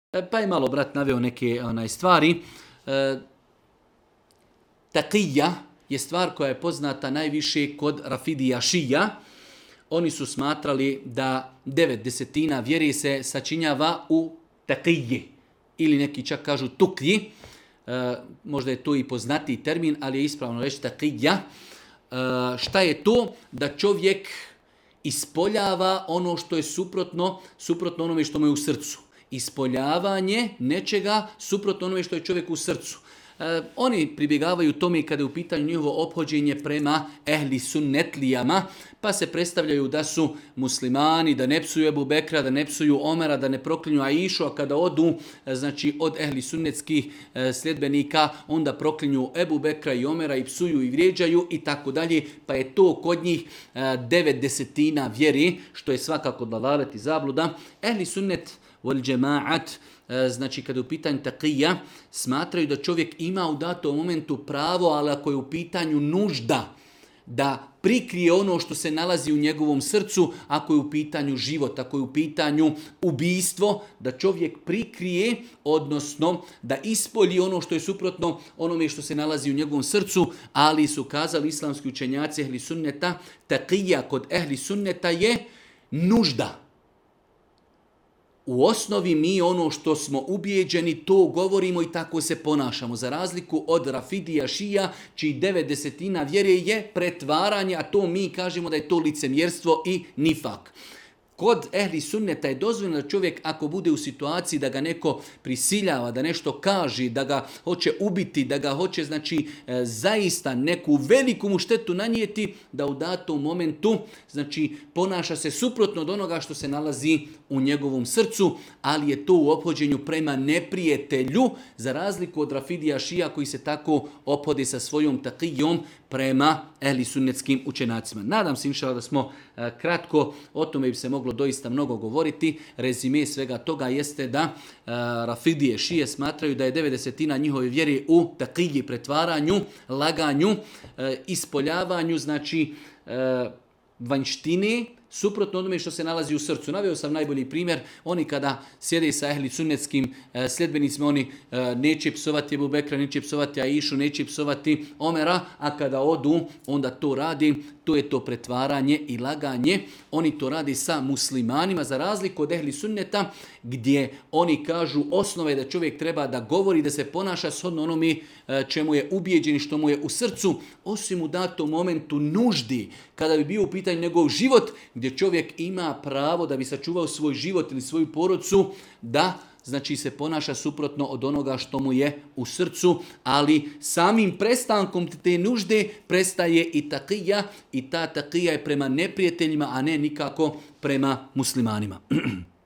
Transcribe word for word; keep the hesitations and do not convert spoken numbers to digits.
Pa je malo brat naveo neke onaj, stvari. E, Taqija je stvar koja je poznata najviše kod Rafidija Šija. Oni su smatrali da devet desetina vjere se sačinjava u taqiji. Ili neki čak kažu tuklji. E, možda je to i poznatiji termin, ali je ispravno reći taqija. E, šta je to? Da čovjek ispoljava ono što je suprotno, suprotno onome što mu je u srcu. Ispoljavanje nečega suprotno onome što je čovjek u srcu. E, oni pribjegavaju tome kada je u pitanju njihovo ophođenje prema ehli sunnetlijama, pa se predstavljaju da su muslimani, da ne psuju Ebu Bekra, da ne psuju Omera, da ne proklinju Aišu, a kada odu znači, od ehli sunnetskih e, sljedbenika, onda proklinju Ebu Bekra i Omera i psuju i vrijeđaju i tako dalje, pa je to kod njih e, devet desetina vjeri, što je svakako dalalet i zabluda. Ehli sunnet wal džemaat, znači kada je u pitanju taqija, smatraju da čovjek ima u datom momentu pravo, ali ako je u pitanju nužda, da prikrije ono što se nalazi u njegovom srcu, ako je u pitanju život, ako je u pitanju ubijstvo, da čovjek prikrije, odnosno da ispolji ono što je suprotno onome što se nalazi u njegovom srcu, ali su kazali islamski učenjaci ehli sunneta, taqija kod ehli sunneta je nužda. U osnovi mi ono što smo ubijeđeni, to govorimo i tako se ponašamo. Za razliku od Rafidija Šija, čiji devet desetina vjere je pretvaranje, a to mi kažemo da je to licemjerstvo i nifak. Kod ehli sunneta je dozvoljeno da čovjek ako bude u situaciji da ga neko prisiljava, da nešto kaže, da ga hoće ubiti, da ga hoće znači e, zaista neku veliku mu štetu nanijeti, da u datom momentu znači ponaša se suprotno od onoga što se nalazi u njegovom srcu, ali je to u ophođenju prema neprijatelju, za razliku od Rafidija Šija koji se tako ophode sa svojom taqijom prema ehli sunnetskim učenjacima. Nadam se inšala da smo e, kratko, o tome bi se moglo doista mnogo govoriti. Rezime svega toga jeste da e, Rafidije Šije smatraju da je devet desetina njihove vjere u taqiji, pretvaranju, laganju, e, ispoljavanju, znači e, vanjštine, suprotno onome što se nalazi u srcu. Naveo sam najbolji primjer, oni kada sjede sa ehli sunnetskim e, sljedbenicima, oni e, neće psovati Ebu Bekra, neće psovati Aišu, neće psovati Omera, a kada odu, onda to radi, to je to pretvaranje i laganje. Oni to radi sa muslimanima, za razliku od ehli sunneta, gdje oni kažu osnove da čovjek treba da govori, da se ponaša shodno onome e, čemu je ubijeđen i što mu je u srcu, osim u datom momentu nuždi, kada bi bio u pitanju njegov život, gdje čovjek ima pravo da bi sačuvao svoj život ili svoju porodcu, da znači se ponaša suprotno od onoga što mu je u srcu, ali samim prestankom te nužde prestaje i taqija, i ta taqija je prema neprijateljima, a ne nikako prema muslimanima.